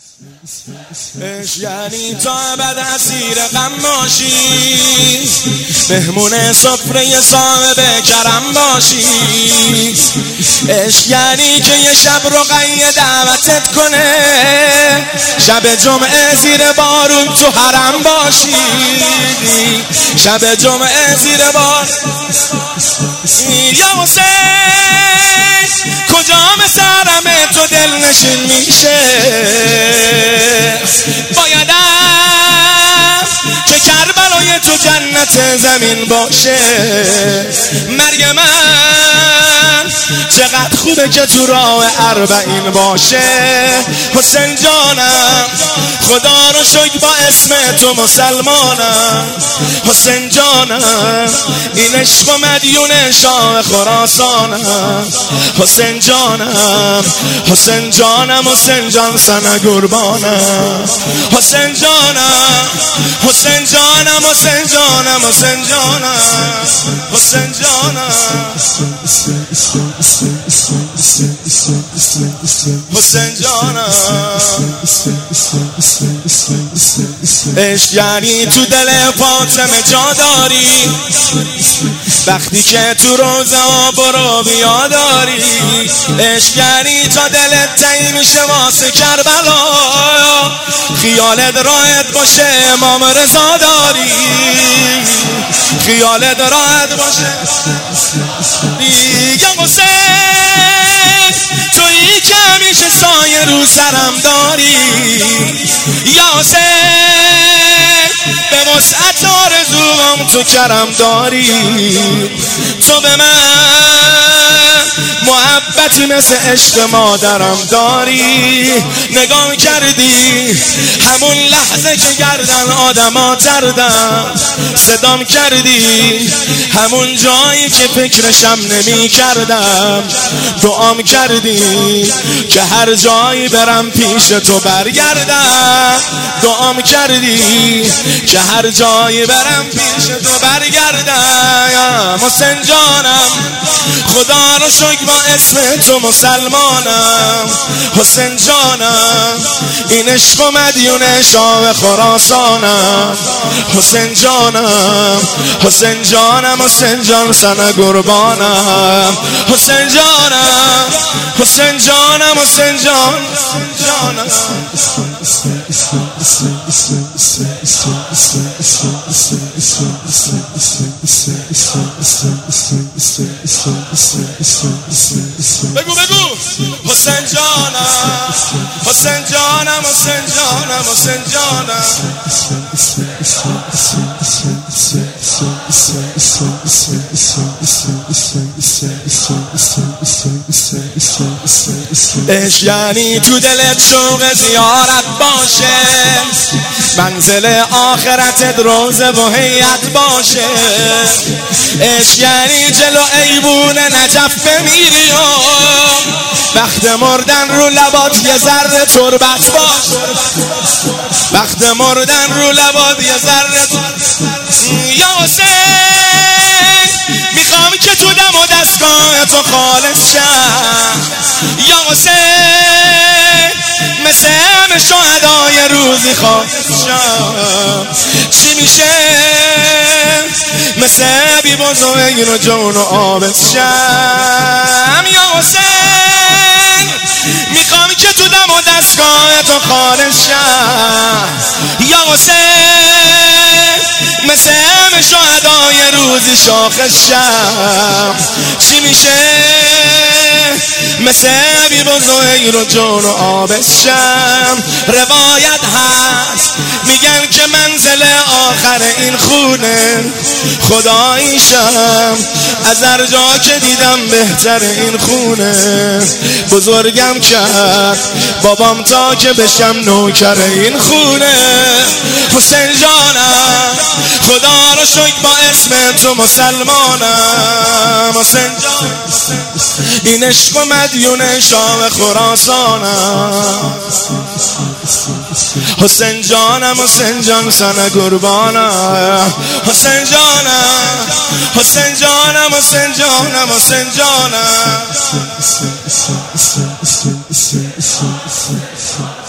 یعنی تا ابد اسیر غم باشی، مهمون سفره صاحب کرم باشی. عشق یعنی که یه شب رقیه دعوتت کنه، شب جمعه زیر بارون تو حرم باشی. شب جمعه زیر بارون یا حسین کجا مثرم تو دل نشین میشه. بایدم که کربلای تو جنت زمین باشه. مرگ من چقدر خوبه که تو راه اربعین باشه. حسین جانم خدا رو شکر با اسم تو مسلمانم. حسین جانم این عشق و مدیون شاه خراسانم. حسین جانم حسین جانم حسین جان سن قربانم. حسین جانم حسین جانم حسین جانم حسین جانم حسین جانم حسین جانم. عشق یعنی تو دل فاطمه جا داری، وقتی که تو روزه ها برو بیا داری. عشق یعنی تا دلت تنگ میشه واسه کربلا، خیالت راحت باشه امام رضا داری. خیالت راحت باشه یا حسین تویی که همیشه سایه رو سرم داری. یا حسین به وسعت آرزوام تو کرم داری. تو به من محبتی مثل عشق مادرم داری. نگاه کردی همون لحظه که گردن آدما تردم، صدام کردی همون جایی که فکرشم نمی کردم. دعام کردی که هر جایی برم پیش تو برگردم. دعام کردی که هر جایی برم پیش تو برگردم. حسین جانم خدا رو شکر با اسم تو مسلمانم. حسین جانم این عشق و مدیون شاه خراسانم. حسین جانم حسین جانم حسین جان سن قربانم. حسین جانم حسین جانم حسین جان جانم. بگو بگو حسین جانم حسین جانم حسین جانم حسین جانم. عشق یعنی تو دلت شوق زیارت باشه، منزل آخرتت روزه و هیئت باشه. عشق یعنی جلو ایوون نجف بمیری و وقت مردن رو لبات یه ذره تربت باشه. وقت مردن رو لبات یه ذره یا حسین میخوام که تو دم و دستگاه تو خالص شم. یا حسین مثل همه شهدای روزی خالص شم. چی میشه مثل بی بزرگ و جون و آبت شم. یا حسین میخوام که تو دم و دستگاه تو خالص شم. یا حسین مثل همه شهدای روزی شاخص شم. چی میشه مثل بی بزرگ رو جون و آبش شم. روایت هست میگن که منزل آخر این خونه خداییشم. از هر جا که دیدم بهتر این خونه. بزرگم کرد بابام تا که بشم نوکر این خونه. حسین جانم خدا رو شکر با اسم تو مسلمانم. حسین جان این عشق و مدیون شاه خراسانم. حسین جانم حسین جان سن قربانم. حسین جانم حسین جانم حسین جانم حسین جانم.